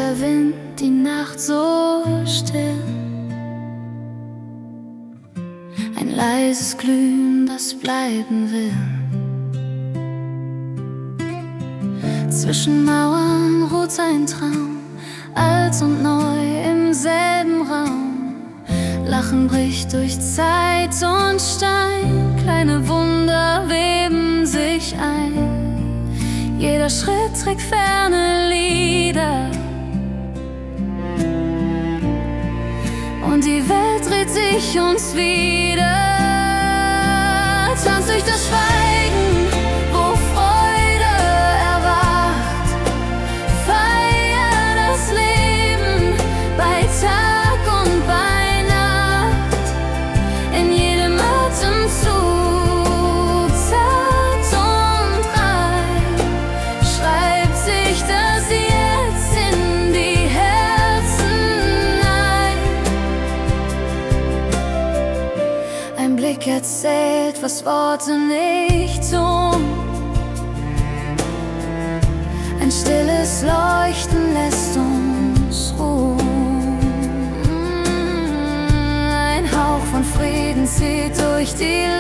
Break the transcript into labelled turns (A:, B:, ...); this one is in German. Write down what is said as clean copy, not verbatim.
A: der Wind, die Nacht so still. Ein leises Glühen, das bleiben will. Zwischen Mauern ruht ein Traum, alt und neu im selben Raum. Lachen bricht durch Zeit und Stein, kleine Wunder weben sich ein. Jeder Schritt trägt ferne Lieder und die Welt dreht sich uns wieder. Tanz durch das Schweigen, wo Freude erwacht. Feier das Leben bei Tag und bei Nacht. In jedem Atemzug, zart und rein, schreibt sich das Jetzt in die Herzen ein. Ein Blick erzählt, was Worte nicht tun. Ein stilles Leuchten lässt uns ruhen. Ein Hauch von Frieden zieht durch die